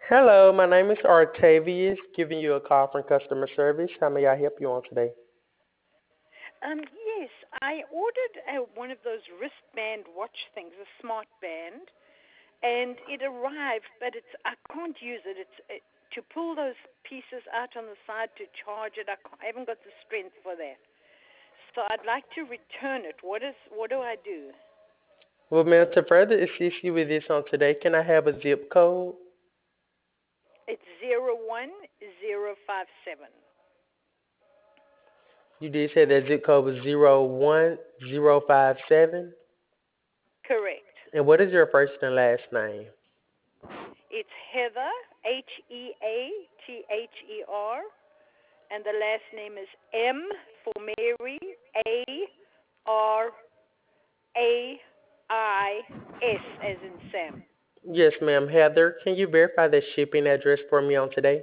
Hello, my name is Artavius, giving you a call from customer service. How may I help you on today? Yes, I ordered one of those wristband watch things, a smart band, and it arrived, but I can't use it. To pull those pieces out on the side to charge it. I haven't got the strength for that. So I'd like to return it. What do I do? Well, ma'am, to further assist you with this on today, can I have a zip code? It's 01057. You did say that zip code was 01057. Correct. And what is your first and last name? It's Heather, Heather, and the last name is M for Mary, Arais, as in Sam. Yes, ma'am. Heather, can you verify the shipping address for me on today?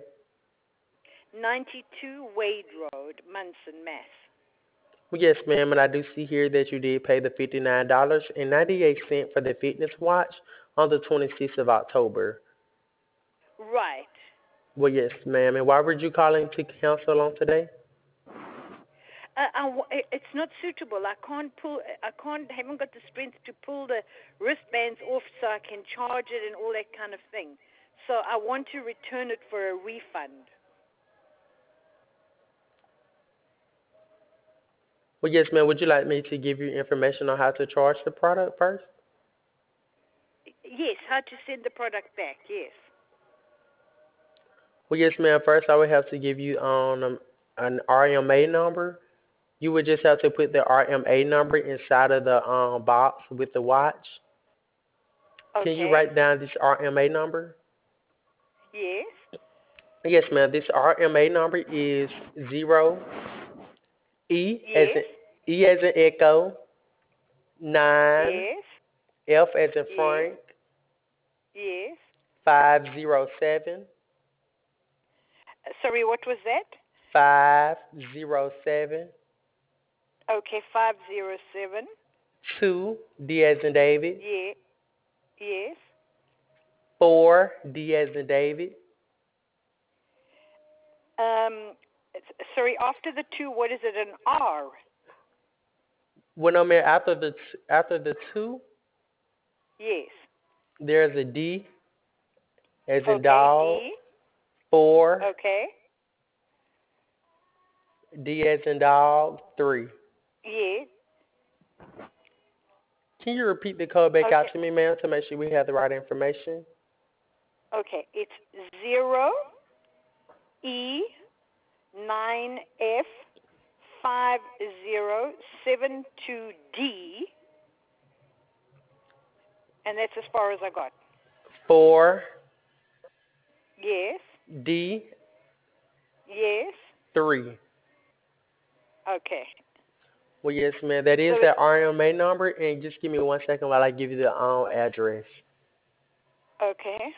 92 Wade Road, Munson, Mass. Well, yes, ma'am, and I do see here that you did pay the $59.98 for the fitness watch on the 26th of October. Right. Well, yes, ma'am. And why were you calling to cancel on today? It's not suitable. I can't pull. I can't. Haven't got the strength to pull the wristbands off so I can charge it and all that kind of thing. So I want to return it for a refund. Well, yes, ma'am. Would you like me to give you information on how to charge the product first? Yes. How to send the product back? Yes. Well, yes, ma'am. First, I would have to give you an RMA number. You would just have to put the RMA number inside of the box with the watch. Can you Okay. write down this RMA number? Yes. Yes, ma'am. This RMA number is zero E as Yes. in E as in Echo, nine Yes. F as in Yes. Frank, Yes. 507 Sorry, what was that? 507 Okay, 507. 2 D as in David, Yeah. Yes. 4 D as in David. Um, sorry, after the two, what is it? An R. Well, no, man. After the 2, Yes. there's a D as in Okay, dog, D. 4 Okay. D as in dog, 3. Yes. Can you repeat the code back out Okay. to me, ma'am, to make sure we have the right information? Okay. It's 0E9F5072D, and that's as far as I got. 4 Yes. D Yes. 3. Okay. Well, yes, ma'am. That is So that it's RMA number, and just give me 1 second while I give you the address. okay.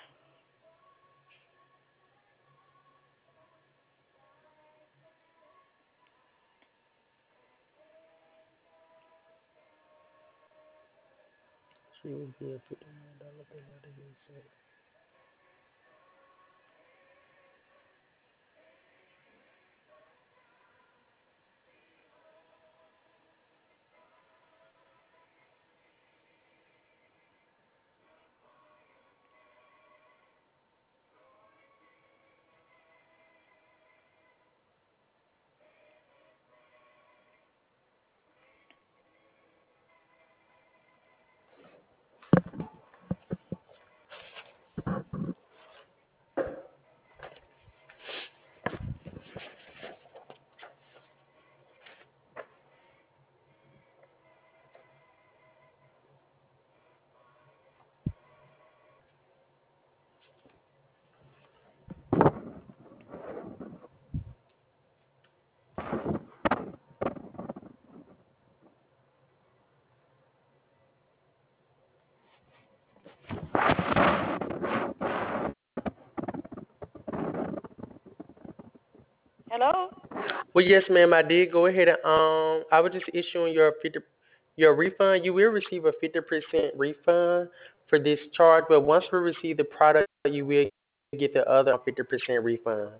Hello. Well, yes, ma'am. I did go ahead and I was just issuing your refund. You will receive a 50% refund for this charge, but once we receive the product, you will get the other 50% refund.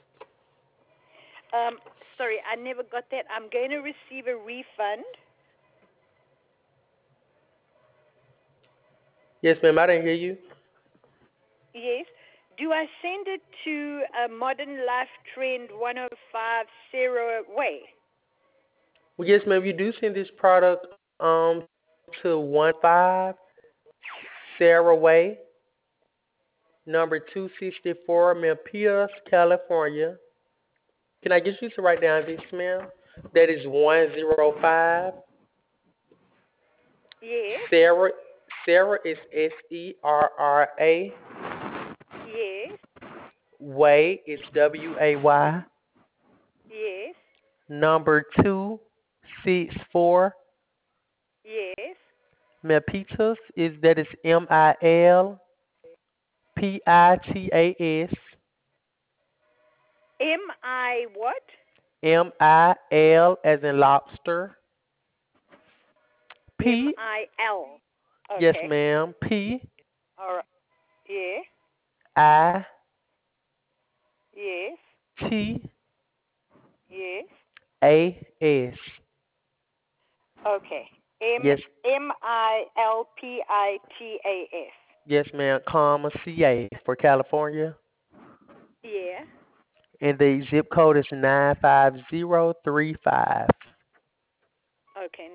Sorry, I never got that. I'm going to receive a refund. Yes, ma'am. I didn't hear you. Yes. Do I send it to Modern Life Trend 105 Sarah Way? Well, yes, ma'am. You do send this product to 15 Sarah Way, number 264, Milpitas, California. Can I get you to write down this, ma'am? That is 105 Yes. Sarah. Sarah is Serra. Yes. Way is WAY. Yes. Number 264. Yes. Milpitas is that is Milpitas. M-I what? MIL as in lobster. P. M-I-L. Yes, Okay. ma'am. P All right. Yeah. I Yes. T Yes. A S. Okay. Yes, M-I-L-P-I-T-A-S. yes, ma'am. Comma CA for California, Yeah. and the zip code is 95035. Okay.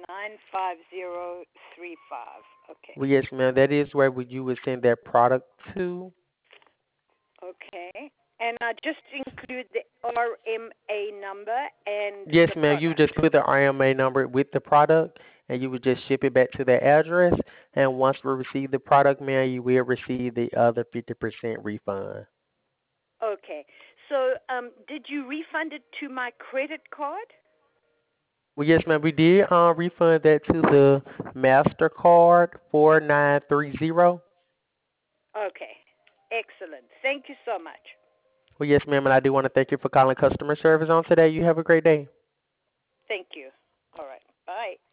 95035. Okay. Well, yes, ma'am. That is where you would send that product to. Okay. And I just include the RMA number and Yes, the ma'am. You product. just put the RMA number with the product, and you would just ship it back to the address. And once we receive the product, ma'am, you will receive the other 50% refund. Okay. So, did you refund it to my credit card? Well, yes, ma'am. We did refund that to the Mastercard 4930. Okay. Excellent. Thank you so much. Well, yes, ma'am. And I do want to thank you for calling customer service on today. You have a great day. Thank you. All right. Bye.